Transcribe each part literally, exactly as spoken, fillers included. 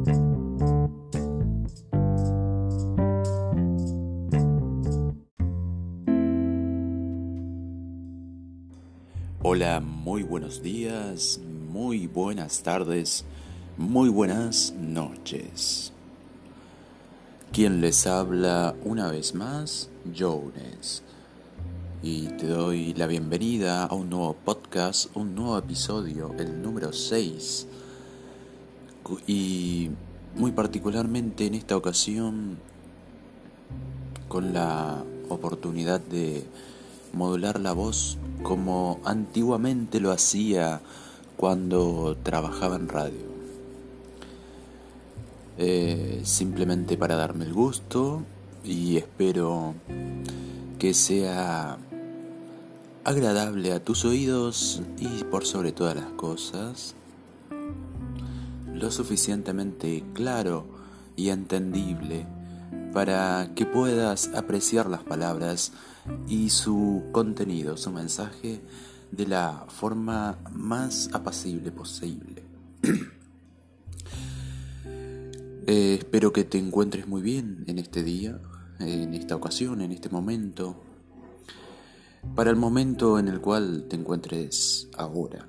Hola, muy buenos días, muy buenas tardes, muy buenas noches. Quien les habla una vez más, Jones. Y te doy la bienvenida a un nuevo podcast, un nuevo episodio, el número seis. Y muy particularmente en esta ocasión, con la oportunidad de modular la voz como antiguamente lo hacía cuando trabajaba en radio. Eh, simplemente para darme el gusto y espero que sea agradable a tus oídos y por sobre todas las cosas, lo suficientemente claro y entendible para que puedas apreciar las palabras y su contenido, su mensaje, de la forma más apacible posible. eh, espero que te encuentres muy bien en este día, en esta ocasión, en este momento, para el momento en el cual te encuentres ahora.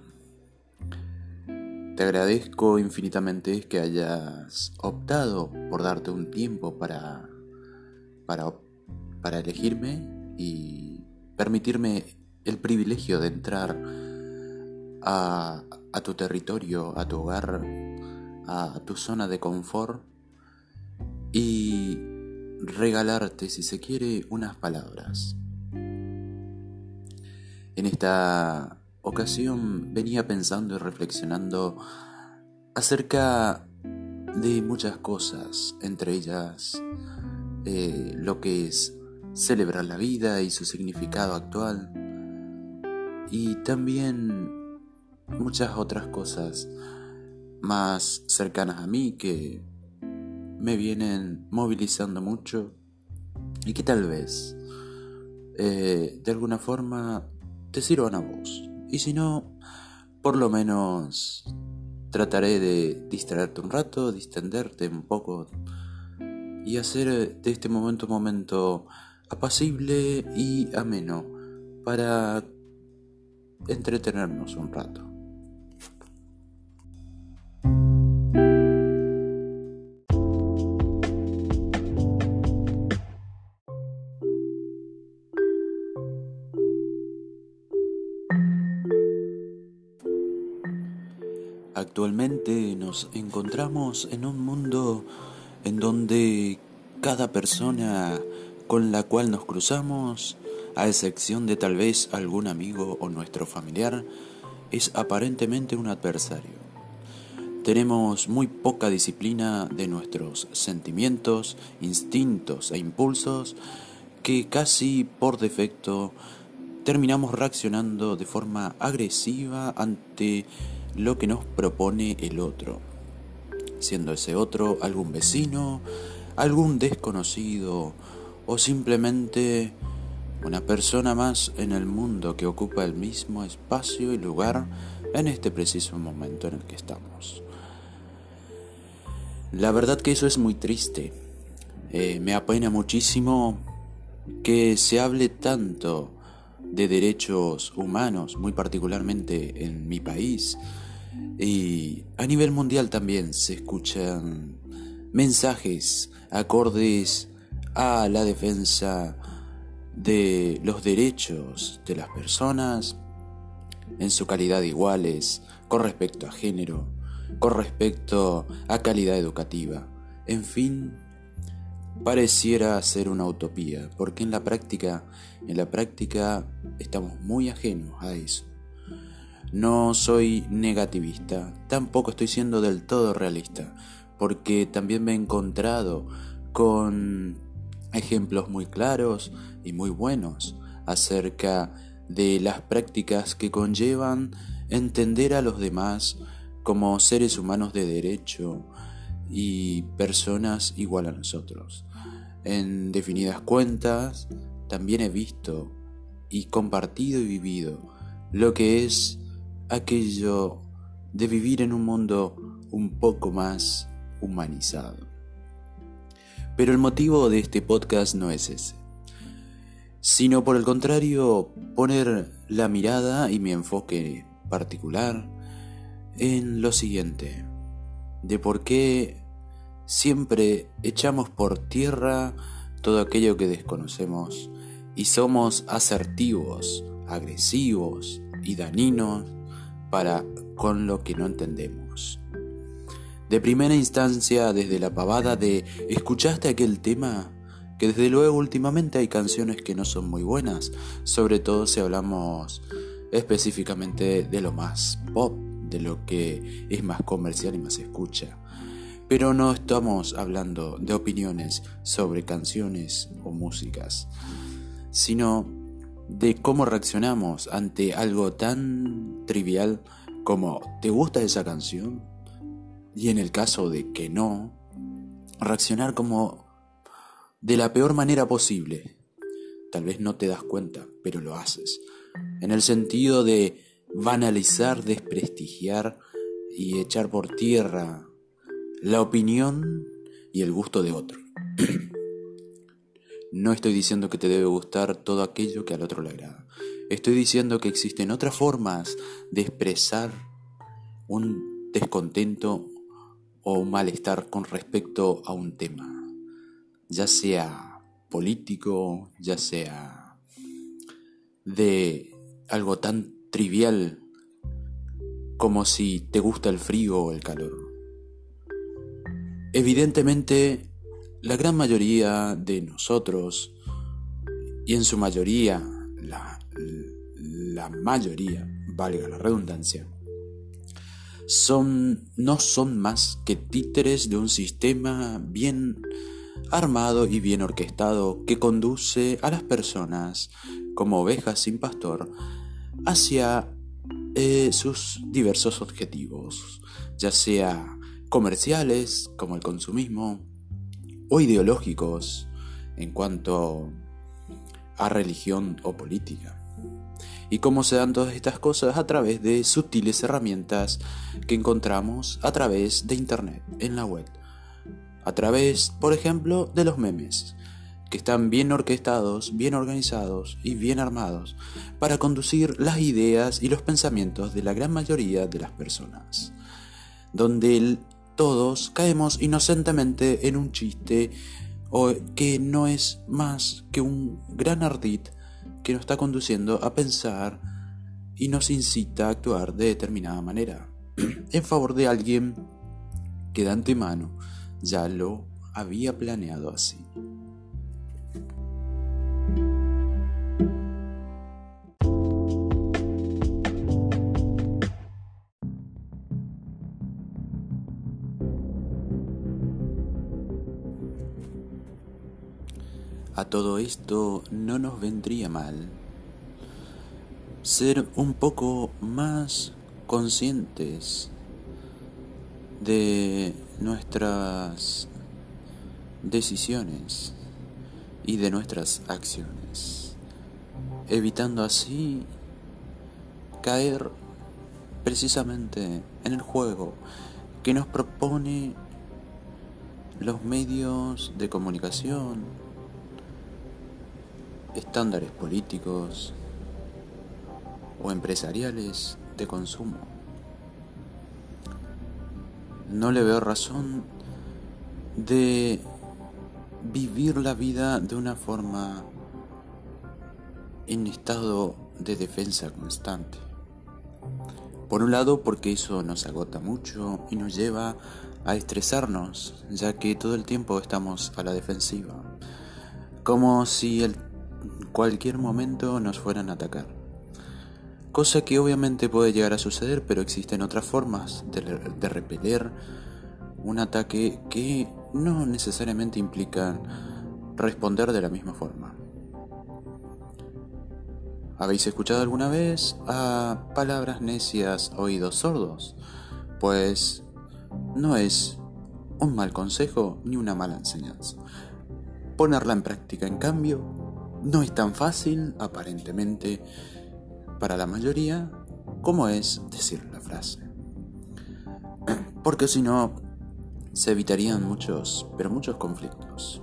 Te agradezco infinitamente que hayas optado por darte un tiempo para, para, para elegirme y permitirme el privilegio de entrar a, a tu territorio, a tu hogar, a tu zona de confort y regalarte, si se quiere, unas palabras. En esta ocasión venía pensando y reflexionando acerca de muchas cosas, entre ellas eh, lo que es celebrar la vida y su significado actual, y también muchas otras cosas más cercanas a mí que me vienen movilizando mucho y que tal vez eh, de alguna forma te sirvan a vos. Y si no, por lo menos trataré de distraerte un rato, distenderte un poco y hacer de este momento un momento apacible y ameno para entretenernos un rato. Actualmente nos encontramos en un mundo en donde cada persona con la cual nos cruzamos, a excepción de tal vez algún amigo o nuestro familiar, es aparentemente un adversario. Tenemos muy poca disciplina de nuestros sentimientos, instintos e impulsos que casi por defecto terminamos reaccionando de forma agresiva ante lo que nos propone el otro, siendo ese otro algún vecino, algún desconocido o simplemente una persona más en el mundo que ocupa el mismo espacio y lugar en este preciso momento en el que estamos. La verdad que eso es muy triste. Eh, me apena muchísimo que se hable tanto de derechos humanos, muy particularmente en mi país, y a nivel mundial también se escuchan mensajes acordes a la defensa de los derechos de las personas en su calidad de iguales, con respecto a género, con respecto a calidad educativa. En fin, pareciera ser una utopía, porque en la práctica, en la práctica estamos muy ajenos a eso. No soy negativista, tampoco estoy siendo del todo realista, porque también me he encontrado con ejemplos muy claros y muy buenos acerca de las prácticas que conllevan entender a los demás como seres humanos de derecho y personas igual a nosotros. En definidas cuentas, también he visto y compartido y vivido lo que es aquello de vivir en un mundo un poco más humanizado. Pero el motivo de este podcast no es ese, sino por el contrario, poner la mirada y mi enfoque particular en lo siguiente, de por qué siempre echamos por tierra todo aquello que desconocemos y somos asertivos, agresivos y dañinos para con lo que no entendemos. De primera instancia, desde la pavada de ¿escuchaste aquel tema? Que desde luego últimamente hay canciones que no son muy buenas, sobre todo si hablamos específicamente de lo más pop, de lo que es más comercial y más se escucha. Pero no estamos hablando de opiniones sobre canciones o músicas, sino de cómo reaccionamos ante algo tan trivial como ¿te gusta esa canción? Y en el caso de que no, reaccionar como de la peor manera posible. Tal vez no te das cuenta, pero lo haces. En el sentido de banalizar, desprestigiar y echar por tierra la opinión y el gusto de otro. No estoy diciendo que te debe gustar todo aquello que al otro le agrada. Estoy diciendo que existen otras formas de expresar un descontento o un malestar con respecto a un tema, ya sea político, ya sea de algo tan trivial como si te gusta el frío o el calor. Evidentemente, la gran mayoría de nosotros, y en su mayoría, la, la mayoría, valga la redundancia, son, no son más que títeres de un sistema bien armado y bien orquestado que conduce a las personas como ovejas sin pastor hacia eh, sus diversos objetivos, ya sea comerciales como el consumismo o ideológicos en cuanto a religión o política. ¿Y cómo se dan todas estas cosas? A través de sutiles herramientas que encontramos a través de internet, en la web. A través, por ejemplo, de los memes, que están bien orquestados, bien organizados y bien armados para conducir las ideas y los pensamientos de la gran mayoría de las personas. Donde el, todos caemos inocentemente en un chiste o que no es más que un gran ardid que nos está conduciendo a pensar y nos incita a actuar de determinada manera en favor de alguien que de antemano ya lo había planeado así. A todo esto no nos vendría mal ser un poco más conscientes de nuestras decisiones y de nuestras acciones, evitando así caer precisamente en el juego que nos propone los medios de comunicación, estándares políticos o empresariales de consumo. No le veo razón de vivir la vida de una forma en estado de defensa constante. Por un lado, porque eso nos agota mucho y nos lleva a estresarnos, ya que todo el tiempo estamos a la defensiva, como si en cualquier momento nos fueran a atacar. Cosa que obviamente puede llegar a suceder, pero existen otras formas de, de repeler un ataque que no necesariamente implican responder de la misma forma. ¿Habéis escuchado alguna vez a palabras necias, oídos sordos? Pues no es un mal consejo ni una mala enseñanza. Ponerla en práctica, en cambio, no es tan fácil, aparentemente, para la mayoría, como es decir la frase. Porque si no, se evitarían muchos, pero muchos conflictos.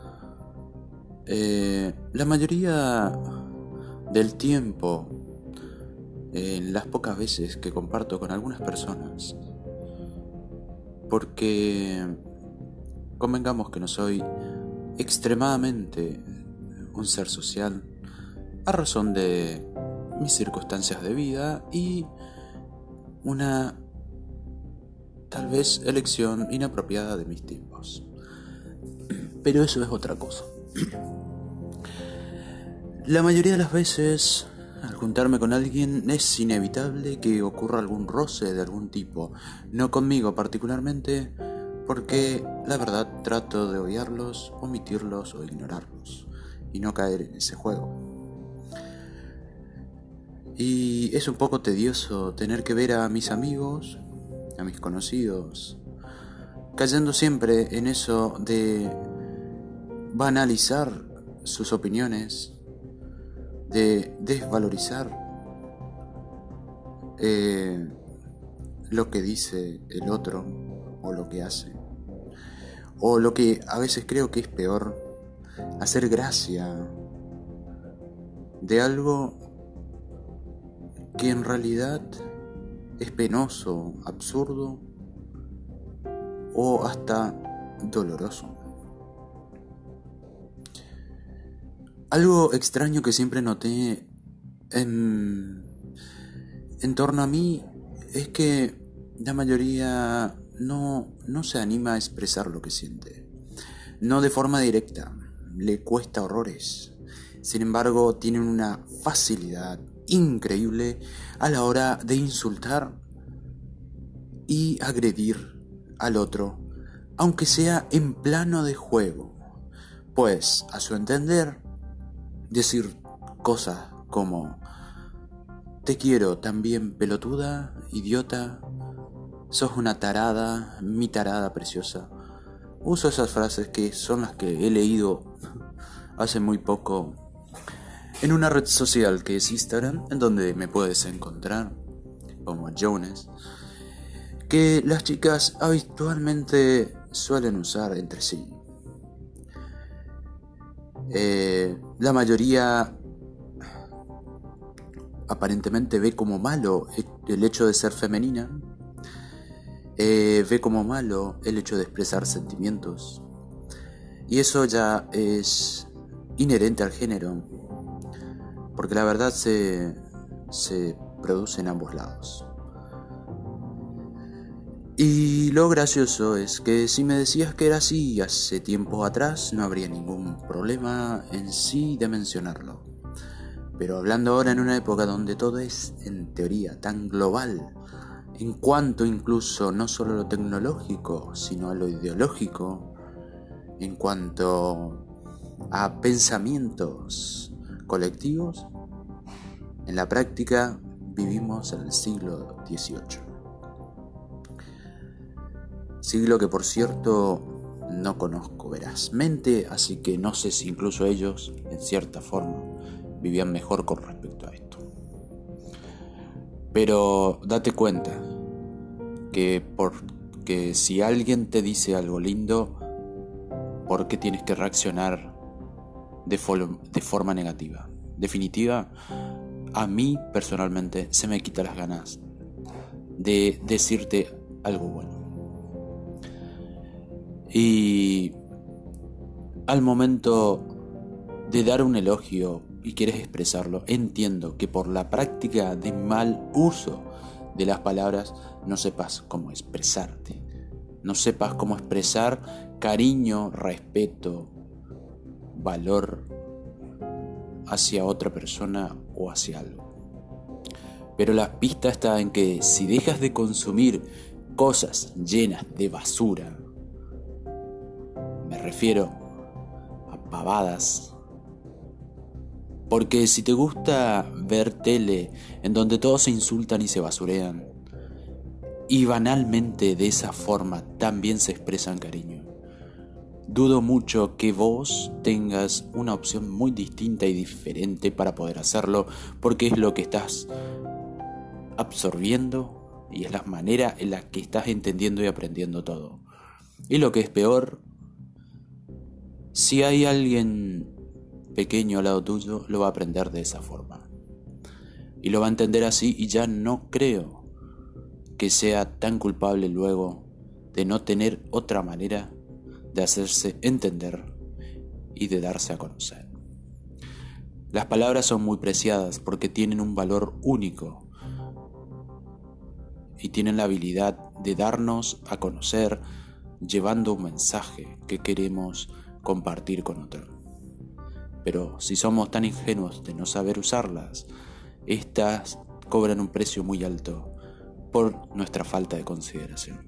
Eh, la mayoría del tiempo, en las pocas veces que comparto con algunas personas, porque convengamos que no soy extremadamente un ser social a razón de mis circunstancias de vida y una tal vez elección inapropiada de mis tiempos. Pero eso es otra cosa. La mayoría de las veces, al juntarme con alguien, es inevitable que ocurra algún roce de algún tipo. No conmigo particularmente, porque la verdad trato de odiarlos, omitirlos o ignorarlos, y no caer en ese juego. Y es un poco tedioso tener que ver a mis amigos, a mis conocidos, cayendo siempre en eso de banalizar sus opiniones, de desvalorizar eh, lo que dice el otro o lo que hace, o lo que a veces creo que es peor, hacer gracia de algo que en realidad es penoso, absurdo o hasta doloroso. Algo extraño que siempre noté en, en torno a mí es que la mayoría no, no se anima a expresar lo que siente. No de forma directa, le cuesta horrores. Sin embargo, tienen una facilidad increíble a la hora de insultar y agredir al otro, aunque sea en plano de juego. Pues, a su entender, decir cosas como te quiero también pelotuda, idiota, sos una tarada, mi tarada preciosa. Uso esas frases que son las que he leído hace muy poco en una red social que es Instagram, en donde me puedes encontrar como Jones, que las chicas habitualmente suelen usar entre sí. Eh, la mayoría aparentemente ve como malo el hecho de ser femenina, eh, ve como malo el hecho de expresar sentimientos, y eso ya es inherente al género, porque la verdad se, se produce en ambos lados. Y lo gracioso es que si me decías que era así hace tiempo atrás, no habría ningún problema en sí de mencionarlo. Pero hablando ahora en una época donde todo es, en teoría, tan global, en cuanto incluso no solo a lo tecnológico, sino a lo ideológico, en cuanto a pensamientos colectivos, en la práctica vivimos en el siglo dieciocho. Siglo que, por cierto, no conozco verazmente, así que no sé si incluso ellos, en cierta forma, vivían mejor con respecto a esto. Pero date cuenta que, por, que si alguien te dice algo lindo, ¿por qué tienes que reaccionar de, fol- de forma negativa? Definitiva, a mí personalmente se me quita las ganas de decirte algo bueno. Y al momento de dar un elogio y quieres expresarlo, entiendo que por la práctica de mal uso de las palabras no sepas cómo expresarte, no sepas cómo expresar cariño, respeto, valor hacia otra persona o hacia algo. Pero la pista está en que si dejas de consumir cosas llenas de basura, me refiero a pavadas, porque si te gusta ver tele en donde todos se insultan y se basurean, y banalmente de esa forma también se expresan cariño, dudo mucho que vos tengas una opción muy distinta y diferente para poder hacerlo, porque es lo que estás absorbiendo y es la manera en la que estás entendiendo y aprendiendo todo. Y lo que es peor, si hay alguien pequeño al lado tuyo, lo va a aprender de esa forma. Y lo va a entender así, y ya no creo que sea tan culpable luego de no tener otra manera de hacerse entender y de darse a conocer. Las palabras son muy preciadas porque tienen un valor único y tienen la habilidad de darnos a conocer llevando un mensaje que queremos compartir con otro. Pero si somos tan ingenuos de no saber usarlas, estas cobran un precio muy alto por nuestra falta de consideración.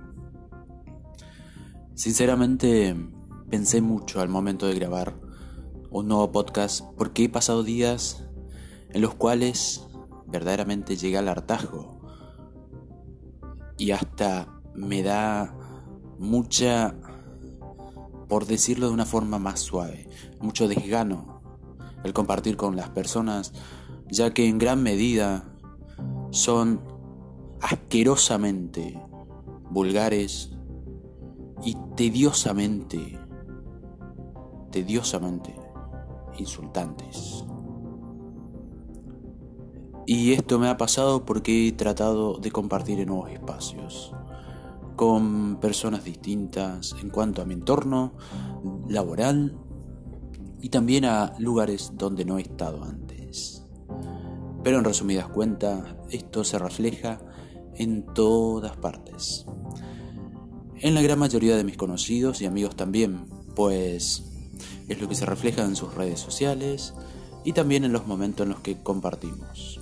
Sinceramente, pensé mucho al momento de grabar un nuevo podcast porque he pasado días en los cuales verdaderamente llegué al hartazgo y hasta me da mucha, por decirlo de una forma más suave, mucho desgano el compartir con las personas, ya que en gran medida son asquerosamente vulgares y tediosamente, tediosamente insultantes. Y esto me ha pasado porque he tratado de compartir en nuevos espacios con personas distintas en cuanto a mi entorno laboral y también a lugares donde no he estado antes. Pero en resumidas cuentas, esto se refleja en todas partes. En la gran mayoría de mis conocidos y amigos también, pues es lo que se refleja en sus redes sociales y también en los momentos en los que compartimos.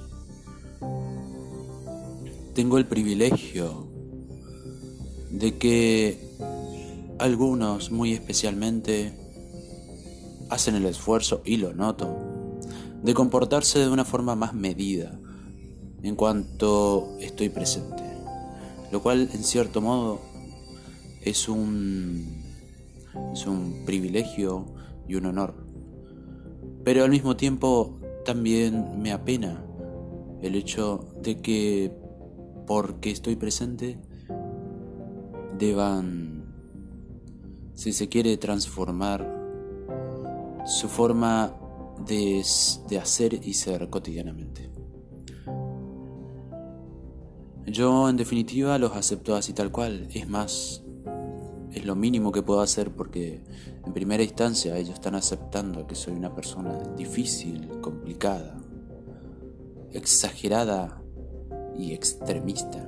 Tengo el privilegio de que algunos muy especialmente hacen el esfuerzo, y lo noto, de comportarse de una forma más medida en cuanto estoy presente, lo cual en cierto modo es un, es un privilegio y un honor, pero al mismo tiempo también me apena el hecho de que porque estoy presente deban, si se quiere, transformar su forma de, de hacer y ser cotidianamente. Yo en definitiva los acepto así tal cual, es más, es lo mínimo que puedo hacer porque en primera instancia ellos están aceptando que soy una persona difícil, complicada, exagerada y extremista,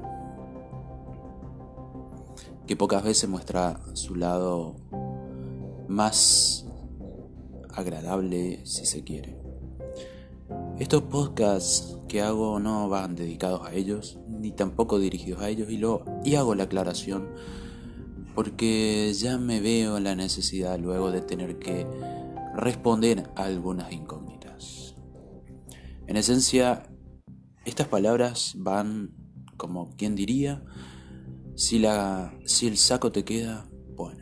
que pocas veces muestra su lado más agradable, si se quiere. Estos podcasts que hago no van dedicados a ellos, ni tampoco dirigidos a ellos, y, lo, y hago la aclaración porque ya me veo en la necesidad luego de tener que responder a algunas incógnitas. En esencia, estas palabras van, como quien diría, si, la, si el saco te queda, bueno.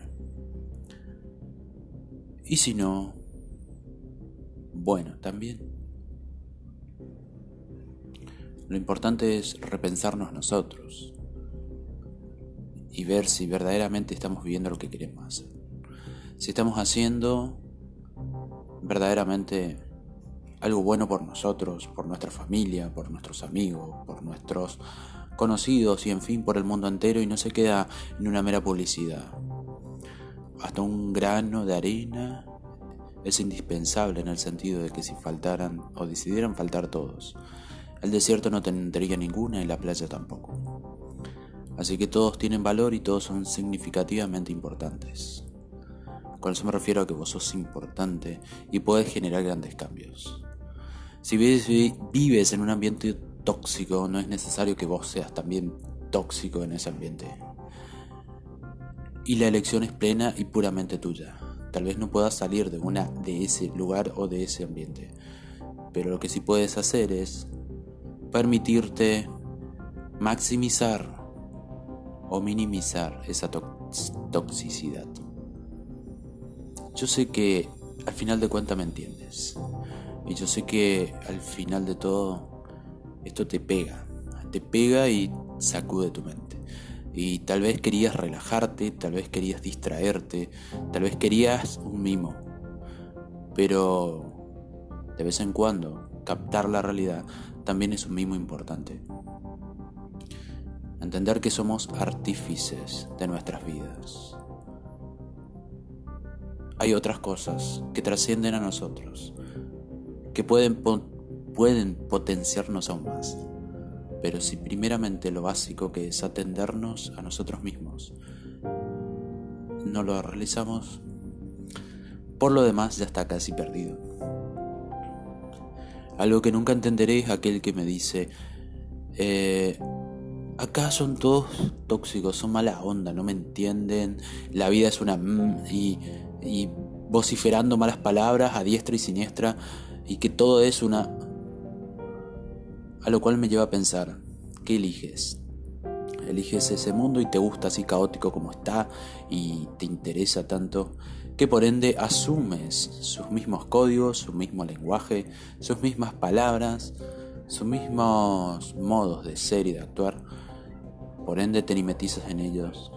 Y si no, bueno, también. Lo importante es repensarnos nosotros y ver si verdaderamente estamos viviendo lo que queremos hacer. Si estamos haciendo verdaderamente algo bueno por nosotros, por nuestra familia, por nuestros amigos, por nuestros conocidos y en fin por el mundo entero, y no se queda en una mera publicidad. Hasta un grano de arena es indispensable en el sentido de que si faltaran o decidieran faltar todos, el desierto no tendría ninguna y la playa tampoco. Así que todos tienen valor y todos son significativamente importantes. Con eso me refiero a que vos sos importante y podés generar grandes cambios. Si vives en un ambiente tóxico, no es necesario que vos seas también tóxico en ese ambiente. Y la elección es plena y puramente tuya. Tal vez no puedas salir de una de ese lugar o de ese ambiente, pero lo que sí puedes hacer es permitirte maximizar o minimizar esa tox- toxicidad. Yo sé que al final de cuentas me entiendes, y yo sé que al final de todo esto te pega, te pega y sacude tu mente. Y tal vez querías relajarte, tal vez querías distraerte, tal vez querías un mimo. Pero de vez en cuando, captar la realidad también es un mimo importante. Entender que somos artífices de nuestras vidas. Hay otras cosas que trascienden a nosotros, que pueden, po- pueden potenciarnos aún más. Pero si primeramente lo básico, que es atendernos a nosotros mismos, no lo realizamos, por lo demás ya está casi perdido. Algo que nunca entenderé es aquel que me dice, eh, acá son todos tóxicos, son mala onda, no me entienden, la vida es una... Mm, y, y vociferando malas palabras a diestra y siniestra, y que todo es una... A lo cual me lleva a pensar, ¿qué eliges? Eliges ese mundo y te gusta así caótico como está y te interesa tanto que por ende asumes sus mismos códigos, su mismo lenguaje, sus mismas palabras, sus mismos modos de ser y de actuar. Por ende te mimetizas en ellos.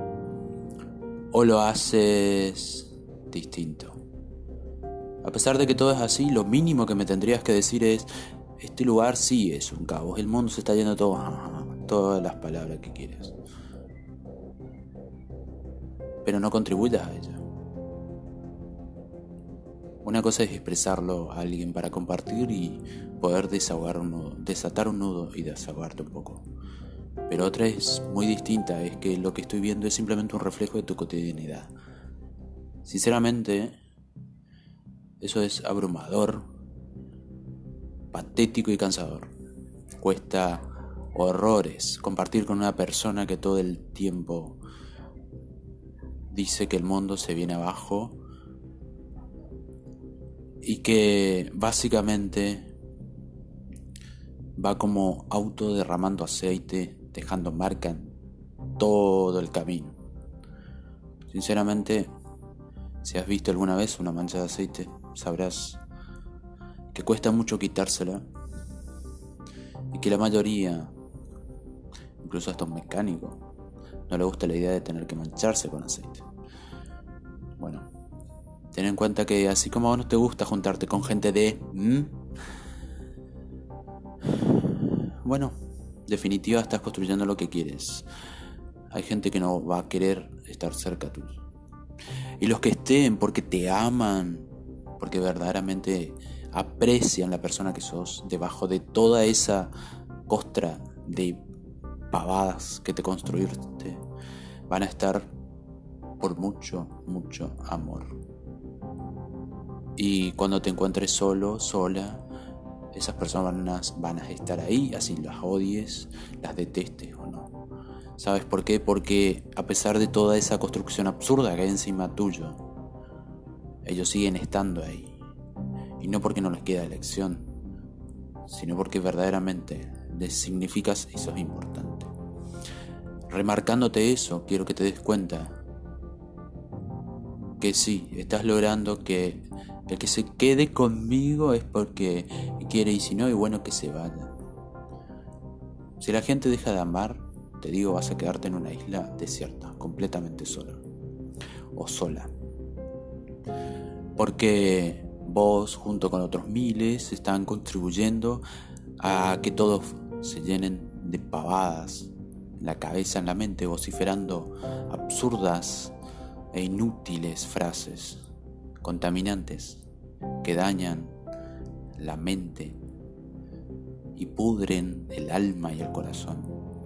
O lo haces distinto. A pesar de que todo es así, lo mínimo que me tendrías que decir es, este lugar sí es un caos, el mundo se está yendo todo, todas las palabras que quieras. Pero no contribuyas a ella. Una cosa es expresarlo a alguien para compartir y poder desahogar un nudo, desatar un nudo y desahogarte un poco. Pero otra es muy distinta, es que lo que estoy viendo es simplemente un reflejo de tu cotidianidad. Sinceramente, eso es abrumador, patético y cansador. Cuesta horrores compartir con una persona que todo el tiempo dice que el mundo se viene abajo y que básicamente va como auto derramando aceite, dejando marca en todo el camino. Sinceramente, si has visto alguna vez una mancha de aceite, sabrás que cuesta mucho quitársela y que la mayoría, incluso hasta un mecánico, no le gusta la idea de tener que mancharse con aceite. Bueno, ten en cuenta que así como a vos no te gusta juntarte con gente de... ¿Mm? Bueno, en definitiva estás construyendo lo que quieres. Hay gente que no va a querer estar cerca tuyo. Y los que estén porque te aman, porque verdaderamente aprecian la persona que sos, debajo de toda esa costra de pavadas que te construiste, van a estar por mucho, mucho amor. Y cuando te encuentres solo, sola, esas personas van a estar ahí, así las odies, las detestes o no. ¿Sabes por qué? Porque a pesar de toda esa construcción absurda que hay encima tuyo, ellos siguen estando ahí. Y no porque no les queda elección, sino porque verdaderamente les significas y sos importante. Remarcándote eso, quiero que te des cuenta que sí, estás logrando que el que se quede conmigo es porque quiere, y si no, y bueno, que se vaya. Si la gente deja de amar, te digo, vas a quedarte en una isla desierta, completamente sola o sola. Porque vos, junto con otros miles, están contribuyendo a que todos se llenen de pavadas en la cabeza, en la mente, vociferando absurdas e inútiles frases contaminantes que dañan la mente y pudren el alma y el corazón.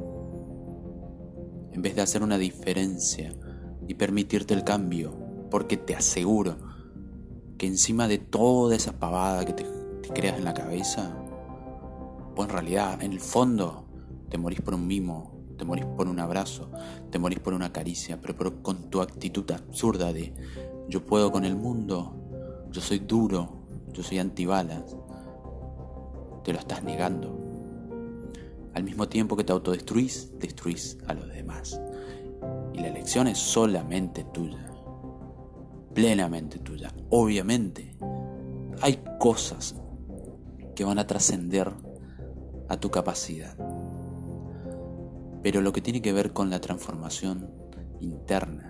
En vez de hacer una diferencia y permitirte el cambio, porque te aseguro que encima de toda esa pavada que te, te creas en la cabeza, pues en realidad, en el fondo, te morís por un mimo, te morís por un abrazo, te morís por una caricia, pero, pero con tu actitud absurda de yo puedo con el mundo, yo soy duro, yo soy antibalas, te lo estás negando. Al mismo tiempo que te autodestruís, destruís a los demás. Y la elección es solamente tuya, plenamente tuya. Obviamente, hay cosas que van a trascender a tu capacidad. Pero lo que tiene que ver con la transformación interna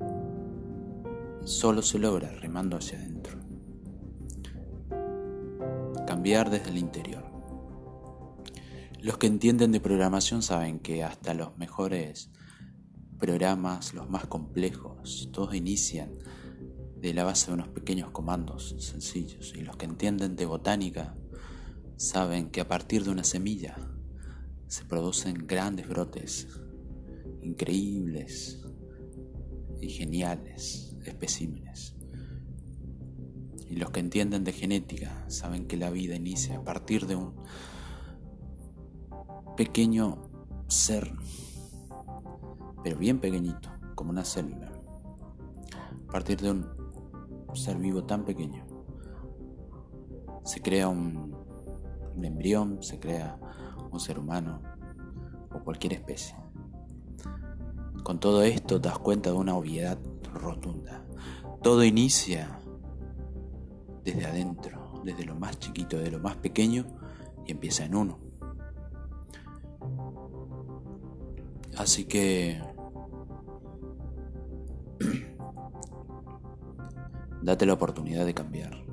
solo se logra remando hacia adentro. Cambiar desde el interior. Los que entienden de programación saben que hasta los mejores programas, los más complejos, todos inician de la base de unos pequeños comandos sencillos. Y los que entienden de botánica saben que a partir de una semilla se producen grandes brotes, increíbles y geniales especímenes. Y los que entienden de genética saben que la vida inicia a partir de un pequeño ser, pero bien pequeñito, como una célula. A partir de un ser vivo tan pequeño se crea un, un embrión, se crea un ser humano o cualquier especie. Con todo esto te das cuenta de una obviedad rotunda. Todo inicia desde adentro, desde lo más chiquito, desde lo más pequeño, y empieza en uno. Así que date la oportunidad de cambiar.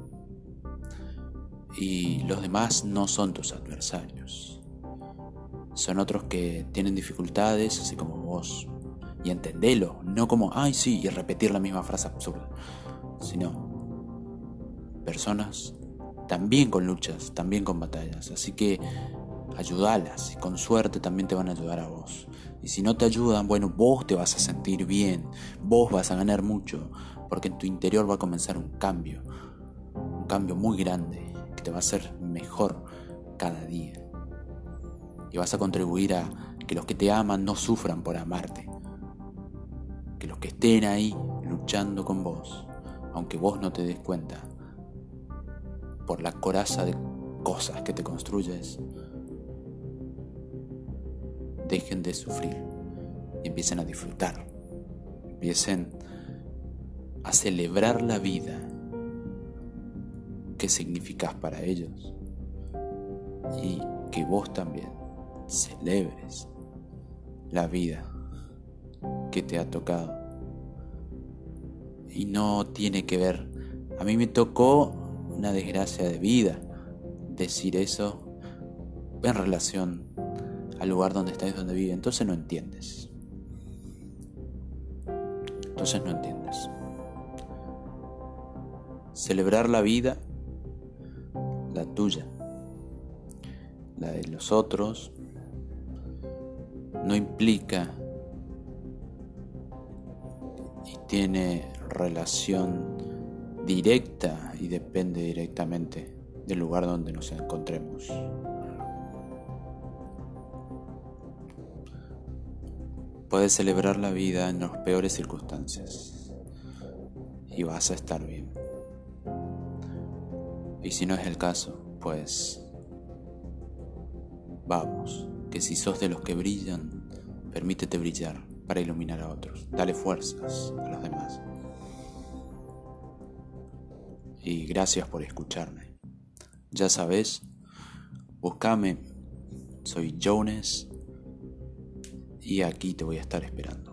Y los demás no son tus adversarios. Son otros que tienen dificultades, así como vos. Y entendelo, no como, ay sí, y repetir la misma frase absurda. Sino personas también con luchas, también con batallas. Así que ayudalas, y con suerte también te van a ayudar a vos. Y si no te ayudan, bueno, vos te vas a sentir bien, vos vas a ganar mucho, porque en tu interior va a comenzar un cambio, un cambio muy grande, que te va a hacer mejor cada día. Y vas a contribuir a que los que te aman no sufran por amarte, que los que estén ahí luchando con vos, aunque vos no te des cuenta, por la coraza de cosas que te construyes, dejen de sufrir y empiecen a disfrutar, empiecen a celebrar la vida que significás para ellos, y que vos también celebres la vida que te ha tocado. Y no tiene que ver, a mí me tocó una desgracia de vida decir eso en relación al lugar donde estás, donde vives. Entonces no entiendes. Entonces no entiendes. Celebrar la vida, la tuya, la de los otros, no implica y tiene relación directa y depende directamente del lugar donde nos encontremos. Puedes celebrar la vida en las peores circunstancias y vas a estar bien. Y si no es el caso, pues vamos, que si sos de los que brillan, permítete brillar para iluminar a otros. Dale fuerzas a los demás. Y gracias por escucharme. Ya sabes, búscame, soy Jones, y aquí te voy a estar esperando.